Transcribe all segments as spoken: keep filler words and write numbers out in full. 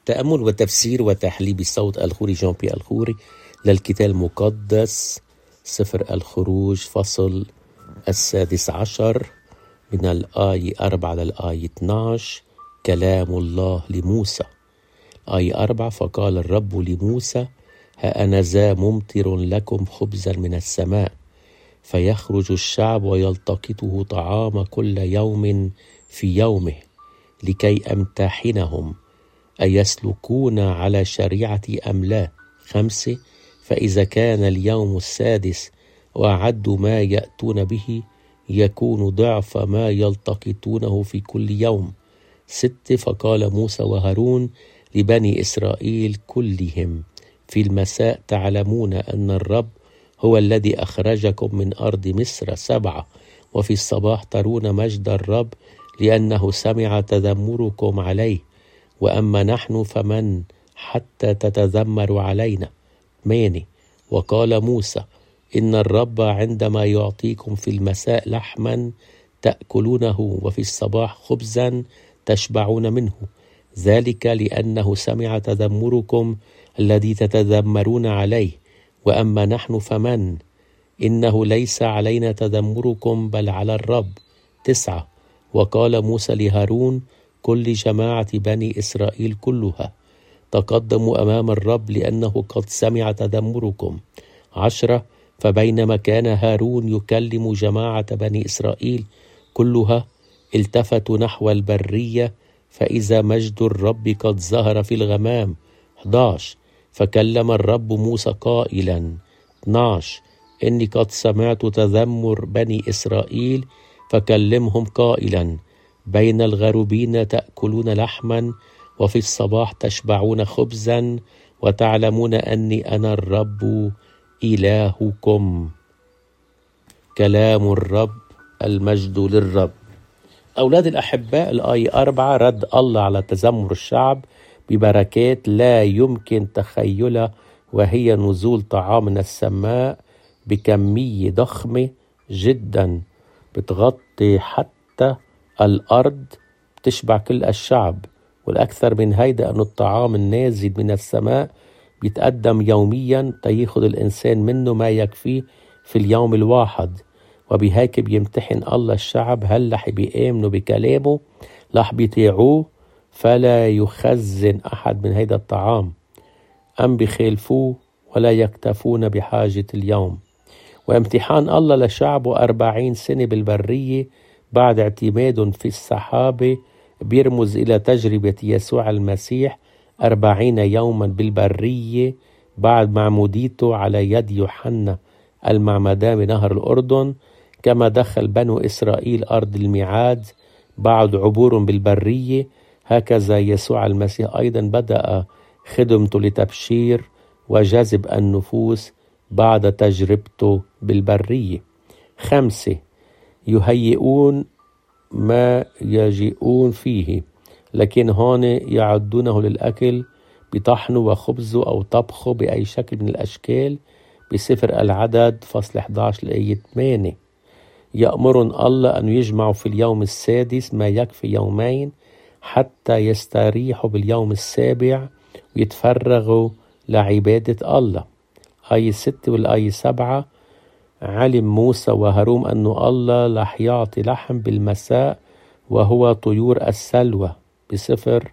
تأمل وتفسير وتحليل بصوت الخوري جان بي الخوري للكتاب المقدس سفر الخروج فصل السادس عشر من الآية أربعة للآية اثنعش. كلام الله لموسى. آية أربعة: فقال الرب لموسى: ها أنا ذا ممطر لكم خبزا من السماء، فيخرج الشعب ويلتقطه طعام كل يوم في يومه، لكي أمتحنهم أيسلكون على شريعتي أم لا. خمسة: فإذا كان اليوم السادس وأعدوا ما يأتون به، يكون ضعف ما يلتقطونه في كل يوم. ستة: فقال موسى وهارون لبني إسرائيل كلهم في المساء: تعلمون أن الرب هو الذي أخرجكم من أرض مصر. سبعة: وفي الصباح ترون مجد الرب، لأنه سمع تذمركم عليه، وأما نحن فمن حتى تتذمر علينا. ثمانية: وقال موسى: إن الرب عندما يعطيكم في المساء لحما تأكلونه، وفي الصباح خبزا تشبعون منه، ذلك لأنه سمع تذمركم الذي تتذمرون عليه، وأما نحن فمن؟ إنه ليس علينا تذمركم بل على الرب. تسعة: وقال موسى لهارون كل جماعة بني إسرائيل كلها: تقدموا أمام الرب، لأنه قد سمع تذمركم. عشرة: فبينما كان هارون يكلم جماعة بني إسرائيل كلها، التفتوا نحو البرية، فإذا مجد الرب قد ظهر في الغمام. أحد عشر: فكلم الرب موسى قائلا. اثني عشر: إني قد سمعت تذمر بني إسرائيل، فكلمهم قائلا: بين الغروبين تأكلون لحما، وفي الصباح تشبعون خبزا، وتعلمون أني أنا الرب إلهكم. كلام الرب. المجد للرب. أولاد الأحباء، الآية أربعة رد الله على تذمر الشعب ببركات لا يمكن تخيلها، وهي نزول طعام من السماء بكمية ضخمة جدا بتغطي حتى الأرض، بتشبع كل الشعب. والأكثر من هيدا أن الطعام النازل من السماء بيتقدم يوميا تياخد الإنسان منه ما يكفيه في اليوم الواحد. وبهيك بيمتحن الله الشعب، هل رح بيآمنوا بكلامه، رح بيطيعوه فلا يخزن أحد من هيدا الطعام، أم بيخالفوه ولا يكتفون بحاجة اليوم. وامتحان الله لشعبه أربعين سنة بالبرية بعد اعتماد في السحابة بيرمز إلى تجربة يسوع المسيح أربعين يوما بالبرية بعد معموديته على يد يوحنا المعمدان بنهر الأردن، كما دخل بنو إسرائيل أرض الميعاد بعد عبور بالبرية، هكذا يسوع المسيح أيضا بدأ خدمته لتبشير وجذب النفوس بعد تجربته بالبرية. خمسة: يهيئون ما يجيئون فيه، لكن هون يعدونه للأكل بطحنه وخبزه أو طبخه بأي شكل من الأشكال. بسفر العدد فصل أحد عشر الآية ثمانية: يأمرون الله أن يجمعوا في اليوم السادس ما يكفي يومين، حتى يستريحوا باليوم السابع ويتفرغوا لعبادة الله. آية ستة والآية سبعة: علم موسى وهارون أن الله رح يعطي لحم بالمساء، وهو طيور السلوى. بسفر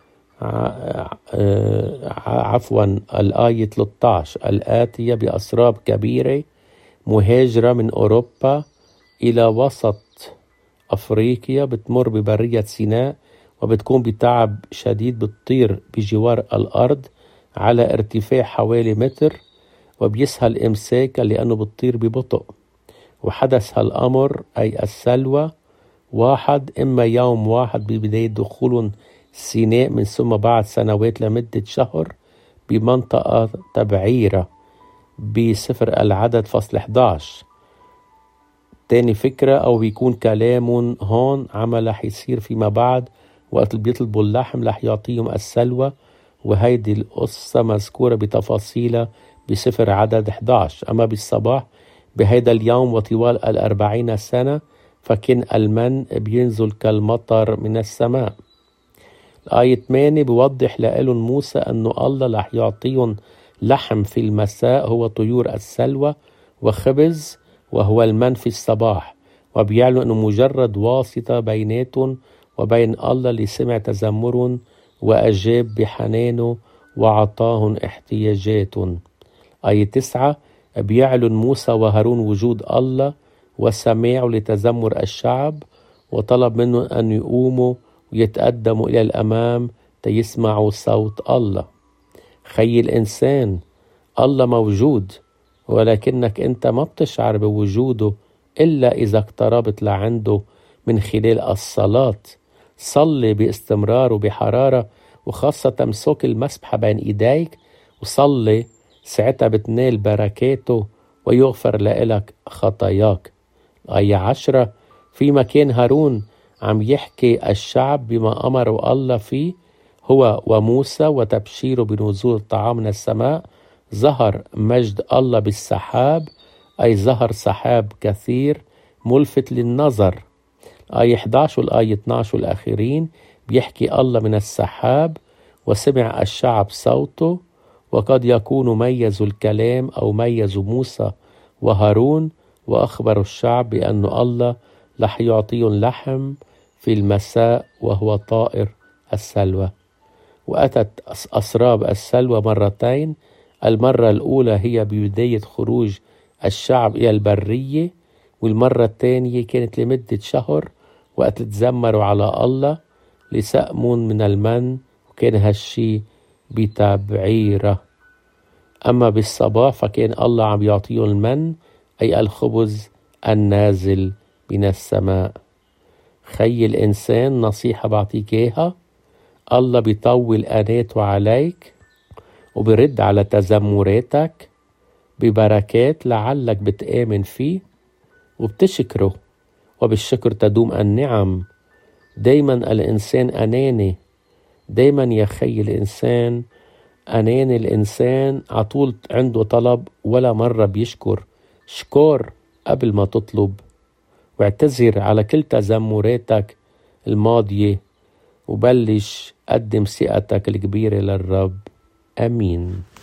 عفوا الآية ثلاثة عشر: الآتية بأسراب كبيرة مهاجرة من أوروبا إلى وسط أفريقيا، بتمر ببرية سيناء، وبتكون بتعب شديد، بتطير بجوار الأرض على ارتفاع حوالي متر، وبيسهل إمساكها لأنه بتطير ببطء. وحدث هالأمر أي السلوى واحد إما يوم واحد ببداية دخول سيناء، من ثم بعد سنوات لمدة شهر بمنطقة تبعيرة بسفر العدد فصل أحد عشر. تاني فكرة، أو بيكون كلام هون عمل رح يصير فيما بعد وقت بيطلبوا اللحم رح يعطيهم السلوى، وهيدي القصة مذكورة بتفاصيلها بسفر عدد أحد عشر. أما بالصباح بهيدا اليوم وطوال الأربعين سنة فكان المن بينزل كالمطر من السماء. الآية ثمانية بيوضح لهم موسى أنه الله رح يعطيهم لحم في المساء هو طيور السلوى وخبز وهو المن في الصباح، وبيعلن أنه مجرد واسطة بيناتهم وبين الله اللي سمع تذمرهم وأجاب بحنانه وعطاهم احتياجاتهم. آية تسعة بيعلن موسى وهارون وجود الله وسماعه لتذمر الشعب، وطلب منهم أن يقوموا ويتقدموا إلى الأمام تيسمعوا صوت الله. خي الإنسان، الله موجود، ولكنك أنت ما بتشعر بوجوده إلا إذا اقتربت لعنده من خلال الصلاة. صلي باستمرار وبحرارة، وخاصة تمسك المسبحة بين إيديك وصلي، ساعتها بتنال بركاته ويغفر لك خطاياك. آية عشرة فيما كان هارون عم يحكي الشعب بما أمره الله فيه هو وموسى وتبشيره بنزول الطعام من السماء، ظهر مجد الله بالسحاب، أي ظهر سحاب كثير ملفت للنظر. آية إحدى عشر والآية اثني عشر والآخرين بيحكي الله من السحاب وسمع الشعب صوته، وقد يكون ميزوا الكلام أو ميزوا موسى وهارون وأخبروا الشعب بأن الله رح يعطيهم لحم في المساء وهو طائر السلوى. وأتت أسراب السلوى مرتين، المرة الأولى هي ببداية خروج الشعب إلى البرية، والمرة الثانية كانت لمدة شهر وقت تزمروا على الله لسأمون من المن، وكان هالشي بتبعيره. أما بالصباح فكان الله عم يعطيهم المن، أي الخبز النازل من السماء. خي الإنسان، نصيحة بعطيك إياها، الله بيطول أناته عليك وبرد على تذمراتك ببركات لعلك بتآمن فيه وبتشكره، وبالشكر تدوم النعم. دايما الإنسان أناني، دايما يا خي الإنسان أناني، الإنسان عطول عنده طلب ولا مرة بيشكر. شكر قبل ما تطلب، واعتذر على كل تذمراتك الماضية، وبلش قدم ثقتك الكبيرة للرب. أمين.